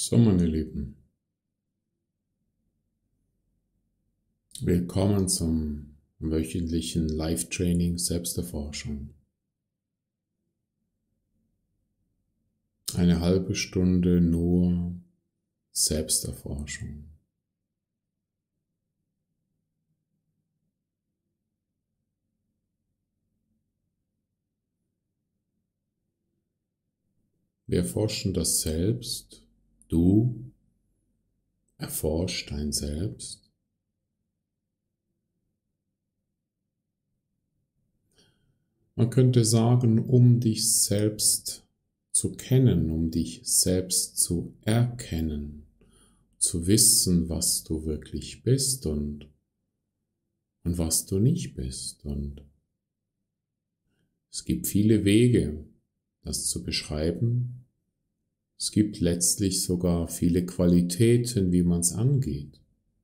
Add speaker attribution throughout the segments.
Speaker 1: So, meine Lieben, willkommen zum wöchentlichen Live-Training Selbsterforschung. Eine halbe Stunde nur Selbsterforschung. Wir erforschen das Selbst, du erforschst dein Selbst. Man könnte sagen, um dich selbst zu kennen, um dich selbst zu erkennen, zu wissen, was du wirklich bist und was du nicht bist. Und es gibt viele Wege, das zu beschreiben. Es gibt letztlich sogar viele Qualitäten, wie man es angeht.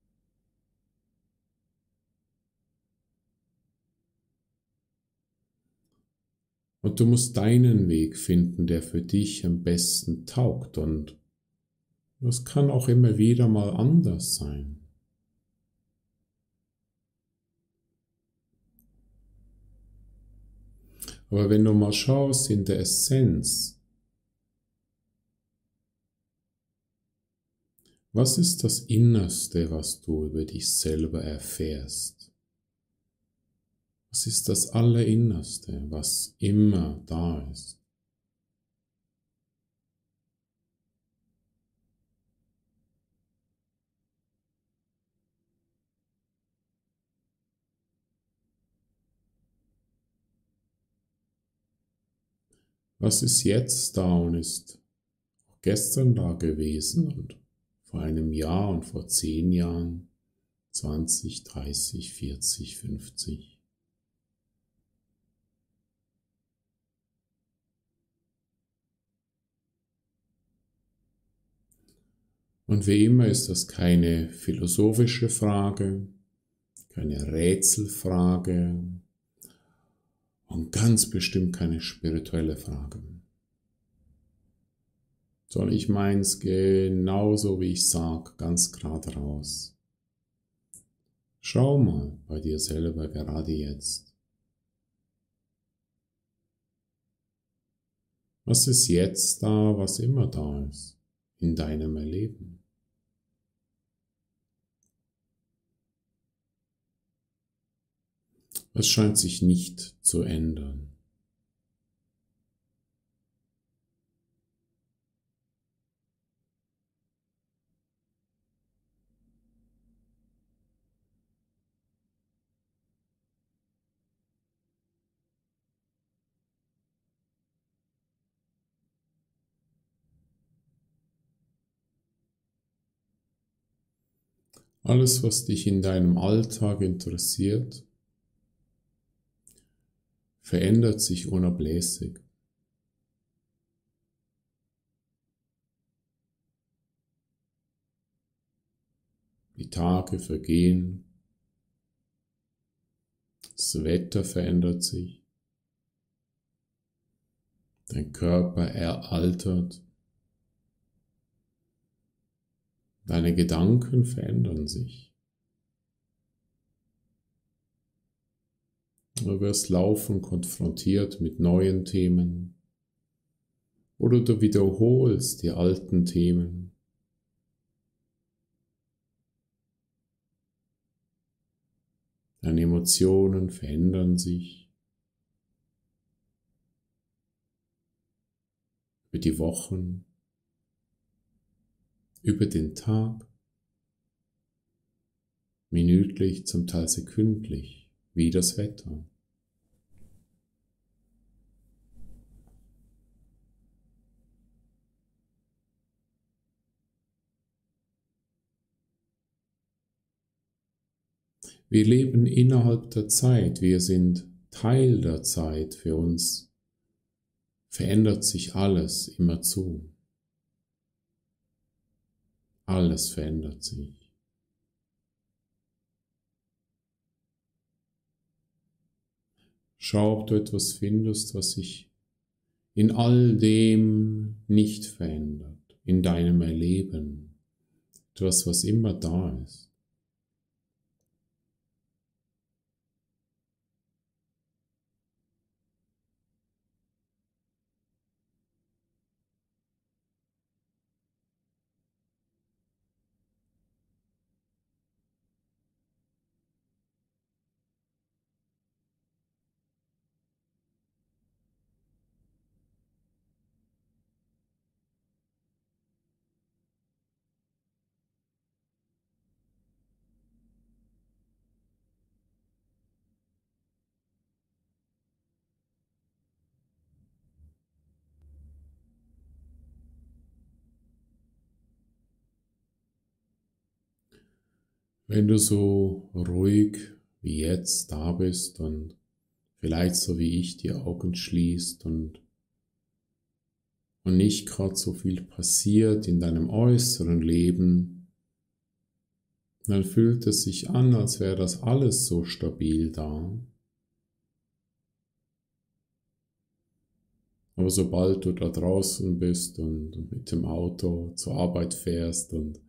Speaker 1: Und du musst deinen Weg finden, der für dich am besten taugt. Und das kann auch immer wieder mal anders sein. Aber wenn du mal schaust in der Essenz, was ist das Innerste, was du über dich selber erfährst? Was ist das Allerinnerste, was immer da ist? Was ist jetzt da und ist auch gestern da gewesen und vor einem Jahr und vor 10 Jahren, 20, 30, 40, 50? Und wie immer ist das keine philosophische Frage, keine Rätselfrage und ganz bestimmt keine spirituelle Frage. Sondern ich meins genauso, wie ich sag, ganz gerade raus. Schau mal bei dir selber gerade jetzt. Was ist jetzt da, was immer da ist in deinem Erleben? Es scheint sich nicht zu ändern. Alles, was dich in deinem Alltag interessiert, verändert sich unablässig. Die Tage vergehen, das Wetter verändert sich, dein Körper altert, deine Gedanken verändern sich. Du wirst laufend konfrontiert mit neuen Themen oder du wiederholst die alten Themen. Deine Emotionen verändern sich über die Wochen, über den Tag, minütlich, zum Teil sekündlich, wie das Wetter. Wir leben innerhalb der Zeit, wir sind Teil der Zeit. Für uns verändert sich alles immerzu. Alles verändert sich. Schau, ob du etwas findest, was sich in all dem nicht verändert. in deinem Erleben, etwas, was immer da ist. Wenn du so ruhig wie jetzt da bist und vielleicht so wie ich die Augen schließt und nicht gerade so viel passiert in deinem äußeren Leben, dann fühlt es sich an, als wäre das alles so stabil da. Aber sobald du da draußen bist und mit dem Auto zur Arbeit fährst und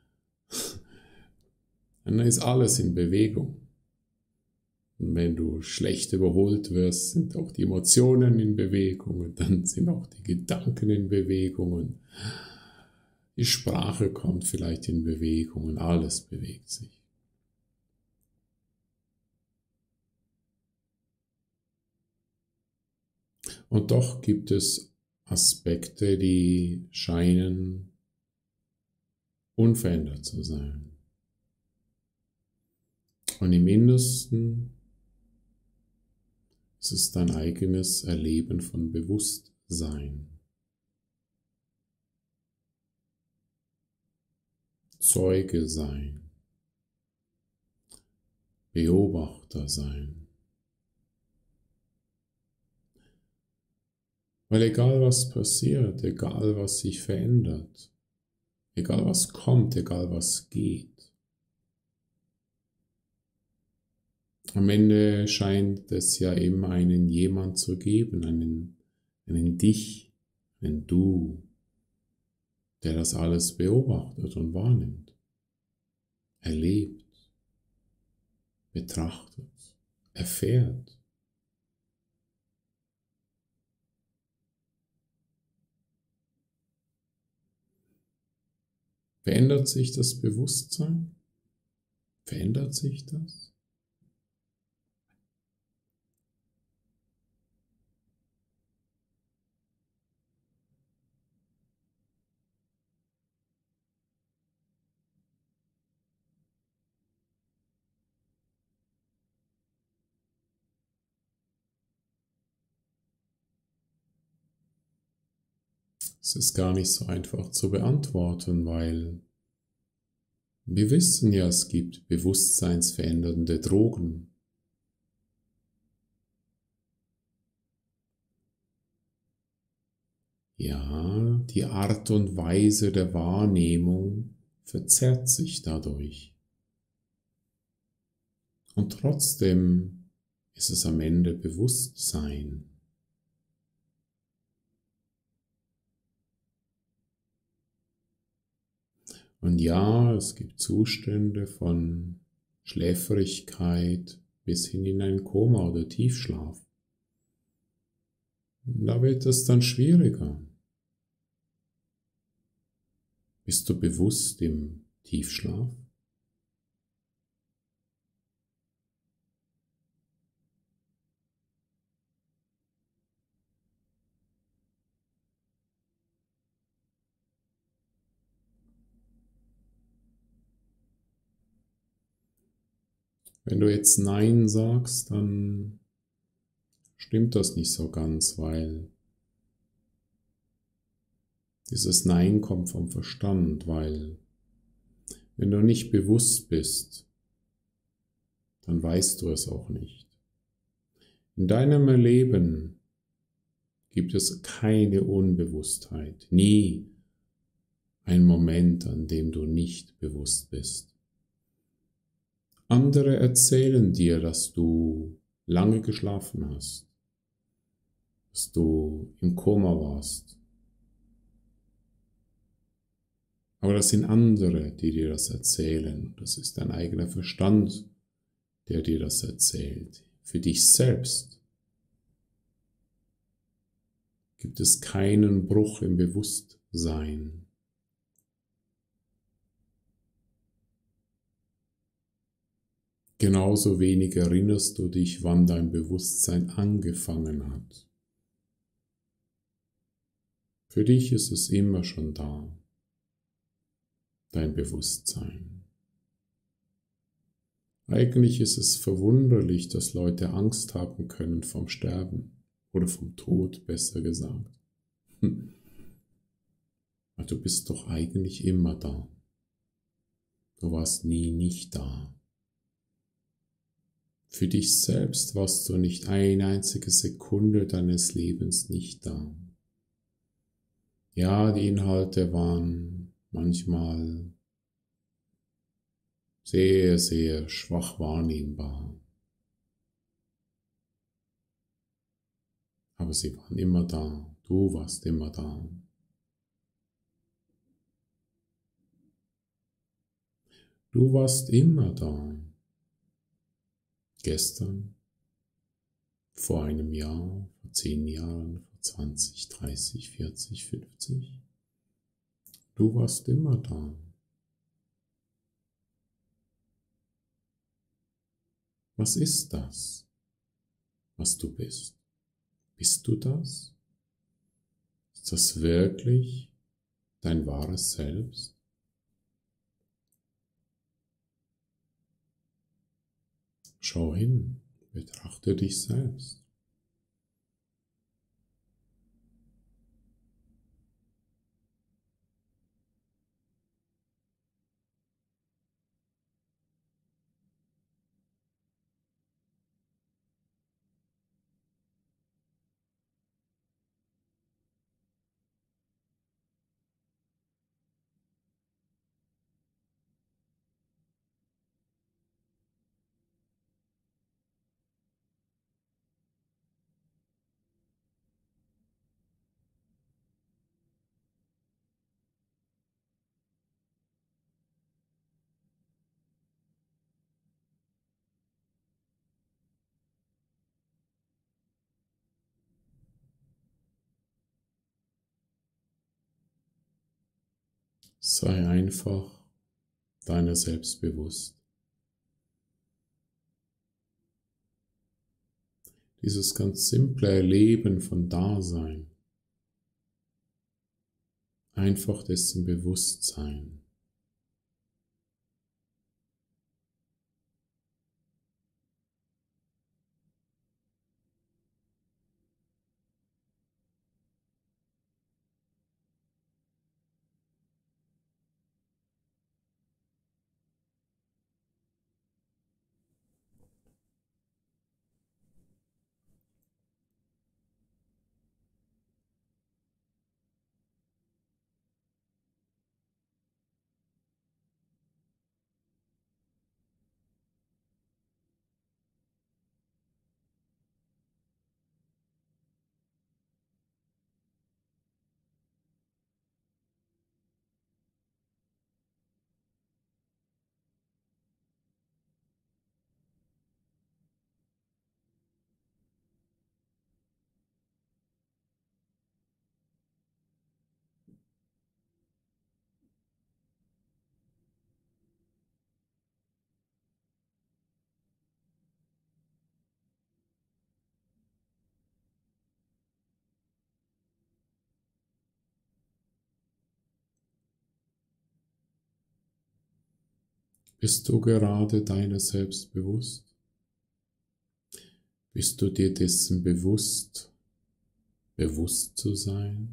Speaker 1: dann ist alles in Bewegung. Und wenn du schlecht überholt wirst, sind auch die Emotionen in Bewegung und dann sind auch die Gedanken in Bewegung und die Sprache kommt vielleicht in Bewegung und alles bewegt sich. Und doch gibt es Aspekte, die scheinen unverändert zu sein. Und im Innersten ist es dein eigenes Erleben von Bewusstsein. Zeuge sein. Beobachter sein. Weil egal was passiert, egal was sich verändert, egal was kommt, egal was geht, am Ende scheint es ja immer einen jemand zu geben, einen dich, einen du, der das alles beobachtet und wahrnimmt, erlebt, betrachtet, erfährt. Verändert sich das Bewusstsein? Verändert sich das? Es ist gar nicht so einfach zu beantworten, weil wir wissen ja, es gibt bewusstseinsverändernde Drogen. Ja, die Art und Weise der Wahrnehmung verzerrt sich dadurch. Und trotzdem ist es am Ende Bewusstsein. Und ja, es gibt Zustände von Schläfrigkeit bis hin in ein Koma oder Tiefschlaf. Und da wird es dann schwieriger. Bist du bewusst im Tiefschlaf? Wenn du jetzt Nein sagst, dann stimmt das nicht so ganz, weil dieses Nein kommt vom Verstand, weil wenn du nicht bewusst bist, dann weißt du es auch nicht. In deinem Erleben gibt es keine Unbewusstheit, nie ein Moment, an dem du nicht bewusst bist. Andere erzählen dir, dass du lange geschlafen hast, dass du im Koma warst. Aber das sind andere, die dir das erzählen. Das ist dein eigener Verstand, der dir das erzählt. Für dich selbst gibt es keinen Bruch im Bewusstsein. Genauso wenig erinnerst du dich, wann dein Bewusstsein angefangen hat. Für dich ist es immer schon da, dein Bewusstsein. Eigentlich ist es verwunderlich, dass Leute Angst haben können vom Sterben oder vom Tod, besser gesagt. Aber du bist doch eigentlich immer da. Du warst nie nicht da. Für dich selbst warst du nicht eine einzige Sekunde deines Lebens nicht da. Ja, die Inhalte waren manchmal sehr, sehr schwach wahrnehmbar. Aber sie waren immer da. Du warst immer da. Du warst immer da. Gestern, vor einem Jahr, vor 10 Jahren, vor 20, 30, 40, 50. Du warst immer da. Was ist das, was du bist? Bist du das? Ist das wirklich dein wahres Selbst? Schau hin, betrachte dich selbst. Sei einfach deiner selbst bewusst. Dieses ganz simple Erleben von Dasein, einfach dessen Bewusstsein. Bist du gerade deiner selbst bewusst? Bist du dir dessen bewusst, bewusst zu sein?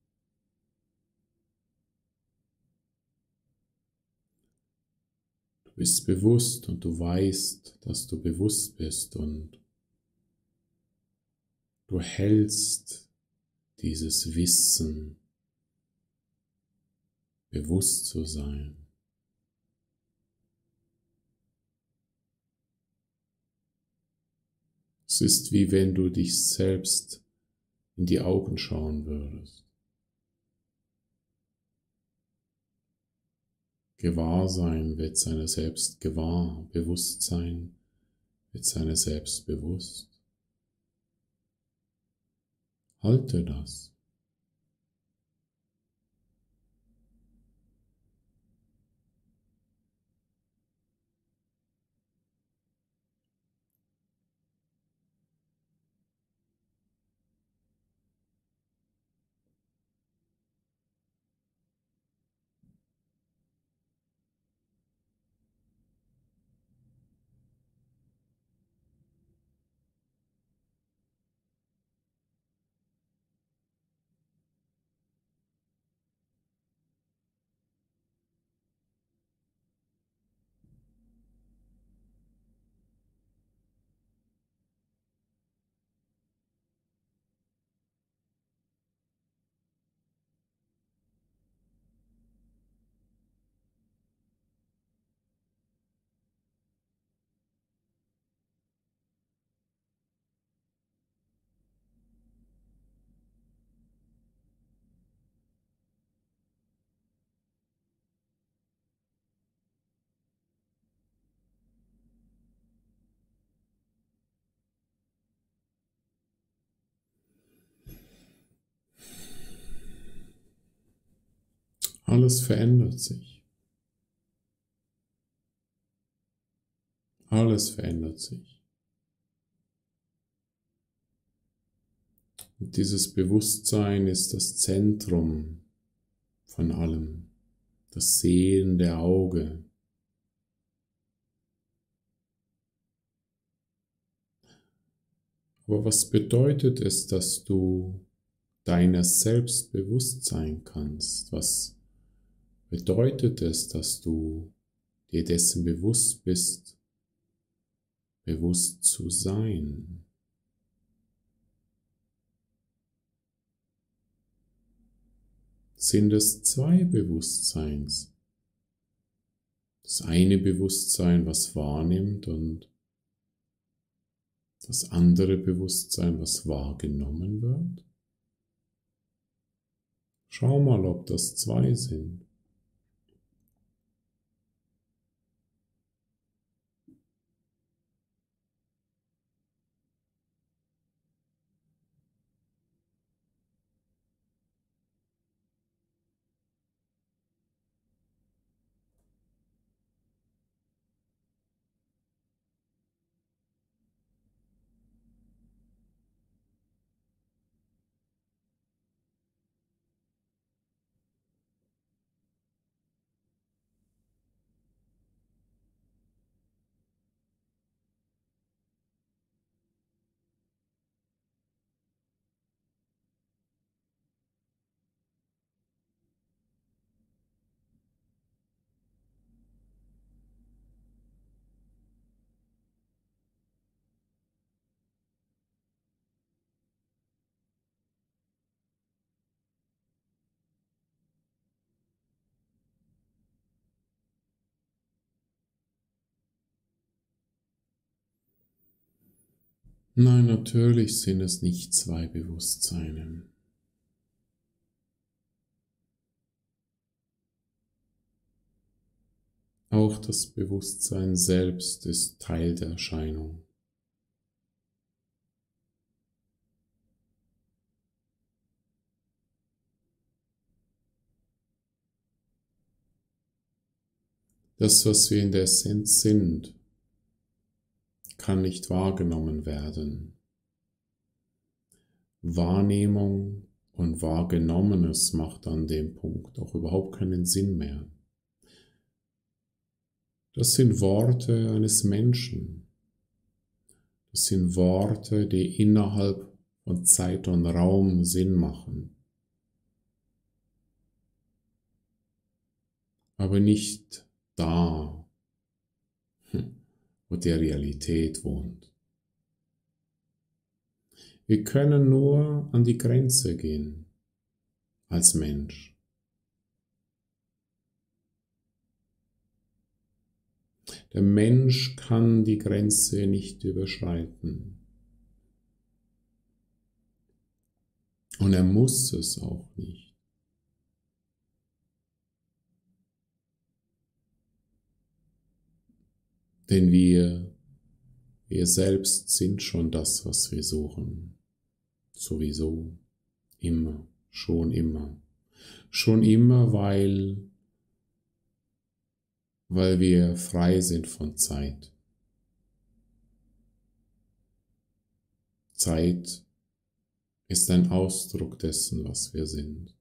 Speaker 1: Du bist bewusst und du weißt, dass du bewusst bist und du hältst dieses Wissen, bewusst zu sein. Es ist wie wenn du dich selbst in die Augen schauen würdest. Gewahrsein wird seiner selbst gewahr, Bewusstsein wird seiner selbst bewusst. Halte das. Alles verändert sich. Alles verändert sich. Und dieses Bewusstsein ist das Zentrum von allem, das sehende Auge. Aber was bedeutet es, dass du deiner selbst bewusst sein kannst? Was bedeutet es, dass du dir dessen bewusst bist, bewusst zu sein? Sind es zwei Bewusstseins? Das eine Bewusstsein, was wahrnimmt, und das andere Bewusstsein, was wahrgenommen wird? Schau mal, ob das zwei sind. Nein, natürlich sind es nicht zwei Bewusstseine. Auch das Bewusstsein selbst ist Teil der Erscheinung. Das, was wir in der Essenz sind, kann nicht wahrgenommen werden. Wahrnehmung und Wahrgenommenes macht an dem Punkt auch überhaupt keinen Sinn mehr. Das sind Worte eines Menschen. Das sind Worte, die innerhalb von Zeit und Raum Sinn machen, aber nicht da, wo die Realität wohnt. Wir können nur an die Grenze gehen als Mensch. Der Mensch kann die Grenze nicht überschreiten. Und er muss es auch nicht. Denn wir selbst sind schon das, was wir suchen. Sowieso. Immer. Schon immer. Schon immer, weil wir frei sind von Zeit. Zeit ist ein Ausdruck dessen, was wir sind.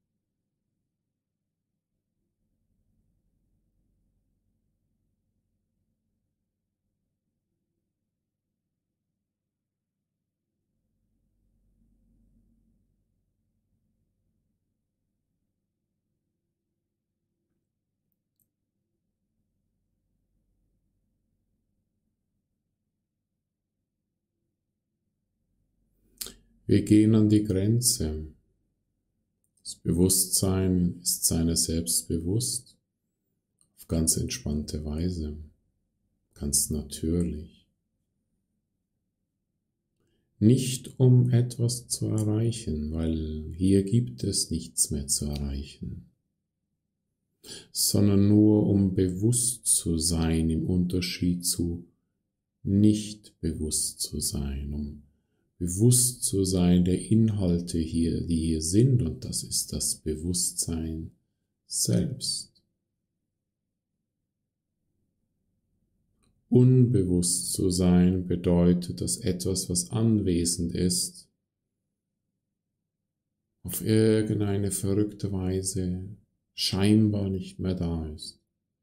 Speaker 1: Wir gehen an die Grenze. Das Bewusstsein ist seiner selbst bewusst, auf ganz entspannte Weise, ganz natürlich. Nicht um etwas zu erreichen, weil hier gibt es nichts mehr zu erreichen, sondern nur um bewusst zu sein im Unterschied zu nicht bewusst zu sein, um bewusst zu sein der Inhalte hier, die hier sind, und das ist das Bewusstsein selbst. Unbewusst zu sein bedeutet, dass etwas, was anwesend ist, auf irgendeine verrückte Weise scheinbar nicht mehr da ist.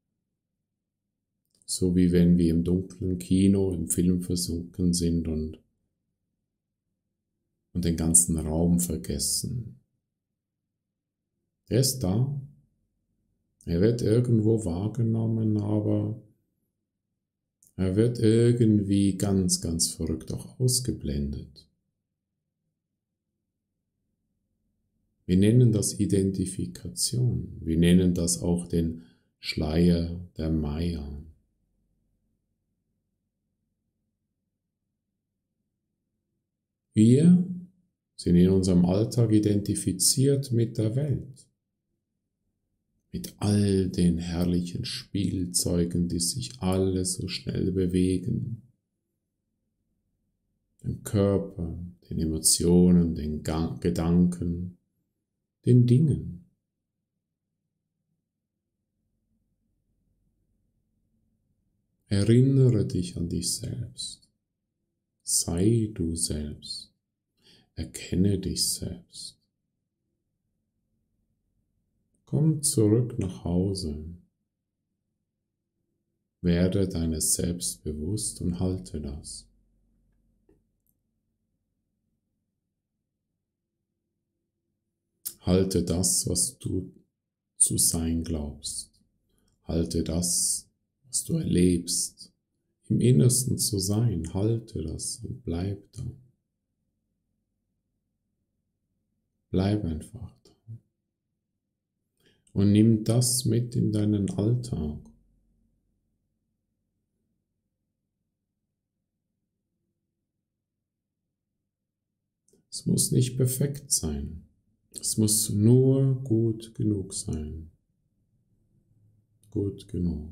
Speaker 1: So wie wenn wir im dunklen Kino, im Film versunken sind und den ganzen Raum vergessen. Er ist da, er wird irgendwo wahrgenommen, aber er wird irgendwie ganz, ganz verrückt auch ausgeblendet. Wir nennen das Identifikation, wir nennen das auch den Schleier der Maya. Wir sind in unserem Alltag identifiziert mit der Welt, mit all den herrlichen Spielzeugen, die sich alle so schnell bewegen, dem Körper, den Emotionen, den Gedanken, den Dingen. Erinnere dich an dich selbst. Sei du selbst. Erkenne dich selbst. Komm zurück nach Hause. Werde deines Selbst bewusst und halte das. Halte das, was du zu sein glaubst. Halte das, was du erlebst, im Innersten zu sein. Halte das und bleib da. Bleib einfach da. Und nimm das mit in deinen Alltag. Es muss nicht perfekt sein. Es muss nur gut genug sein. Gut genug.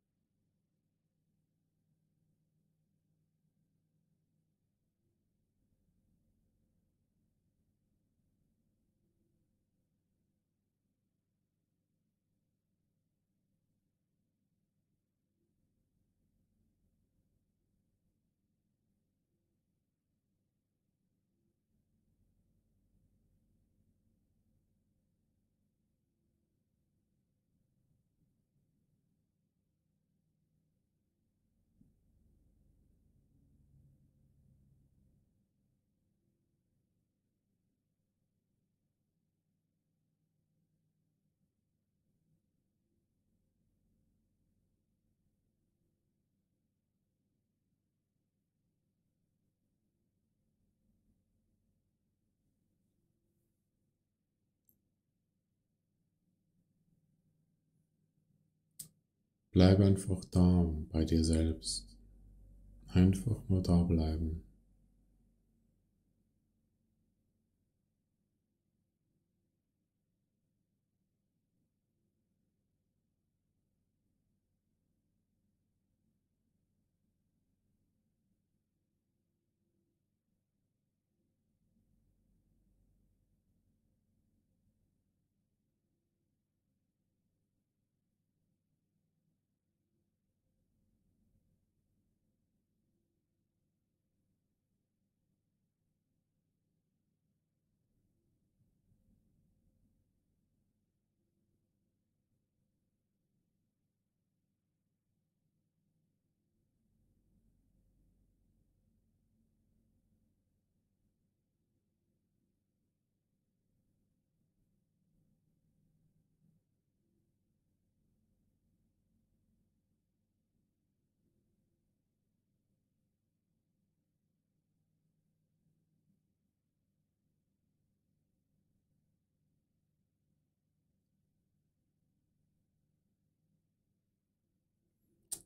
Speaker 1: Bleib einfach da bei dir selbst. Einfach nur da bleiben.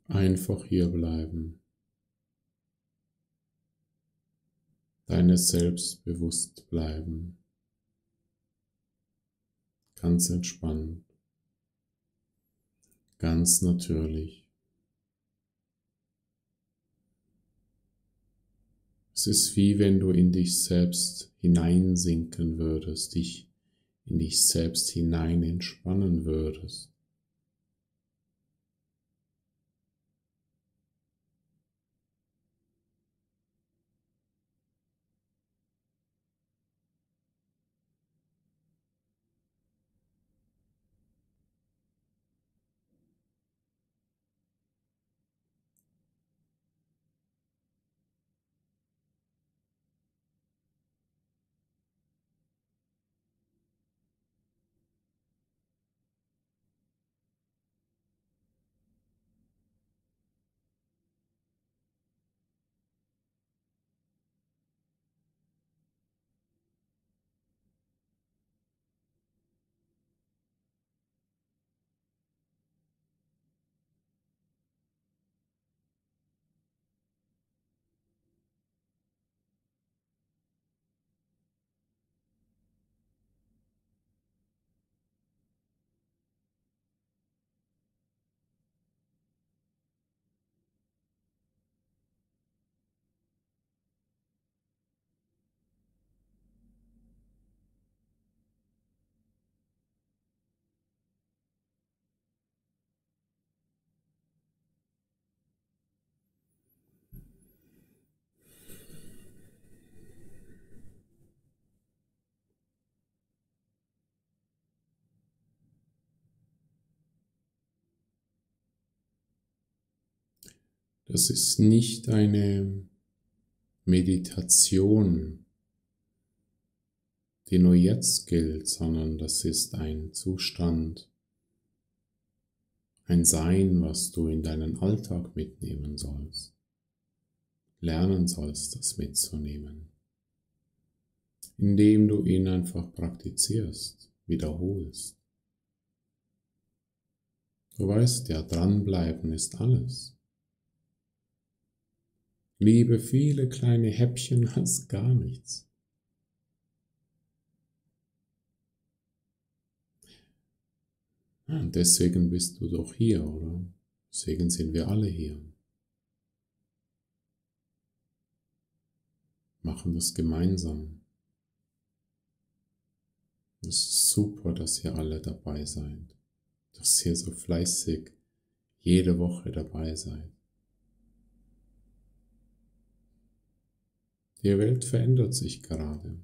Speaker 1: Einfach hier bleiben. Deines Selbst bewusst bleiben. Ganz entspannt. Ganz natürlich. Es ist wie wenn du in dich selbst hineinsinken würdest, dich in dich selbst hinein entspannen würdest. Das ist nicht eine Meditation, die nur jetzt gilt, sondern das ist ein Zustand, ein Sein, was du in deinen Alltag mitnehmen sollst, lernen sollst, das mitzunehmen, indem du ihn einfach praktizierst, wiederholst. Du weißt ja, dranbleiben ist alles. Liebe viele kleine Häppchen als gar nichts. Und deswegen bist du doch hier, oder? Deswegen sind wir alle hier. Machen das gemeinsam. Es ist super, dass ihr alle dabei seid. Dass ihr so fleißig jede Woche dabei seid. Die Welt verändert sich gerade.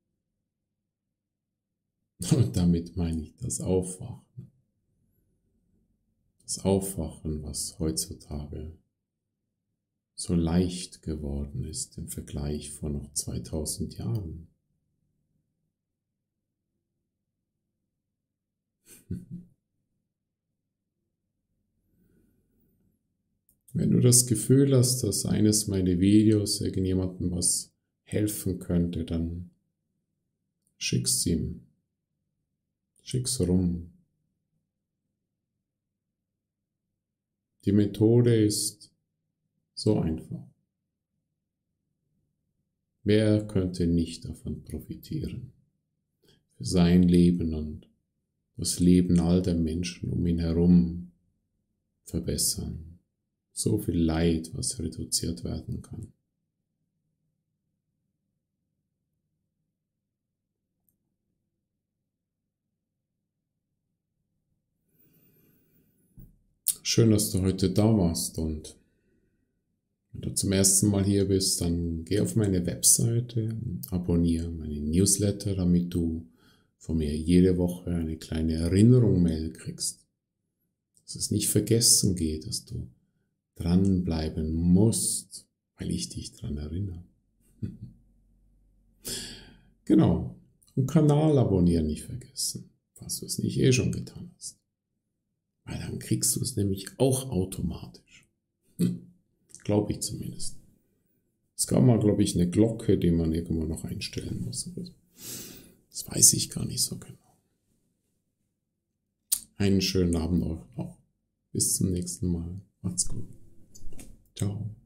Speaker 1: Und damit meine ich das Aufwachen. Das Aufwachen, was heutzutage so leicht geworden ist im Vergleich vor noch 2000 Jahren. Wenn du das Gefühl hast, dass eines meiner Videos irgendjemandem was helfen könnte, dann schick's ihm. Schick's rum. Die Methode ist so einfach. Wer könnte nicht davon profitieren? Für sein Leben und das Leben all der Menschen um ihn herum verbessern. So viel Leid, was reduziert werden kann. Schön, dass du heute da warst, und wenn du zum ersten Mal hier bist, dann geh auf meine Webseite und abonniere meinen Newsletter, damit du von mir jede Woche eine kleine Erinnerung-Mail kriegst. Dass es nicht vergessen geht, dass du dranbleiben musst, weil ich dich dran erinnere. Genau. Und Kanal abonnieren nicht vergessen, falls du es nicht eh schon getan hast. Weil dann kriegst du es nämlich auch automatisch. Glaube ich zumindest. Es gab mal, glaube ich, eine Glocke, die man irgendwo noch einstellen muss. Das weiß ich gar nicht so genau. Einen schönen Abend euch noch. Bis zum nächsten Mal. Macht's gut. Ciao.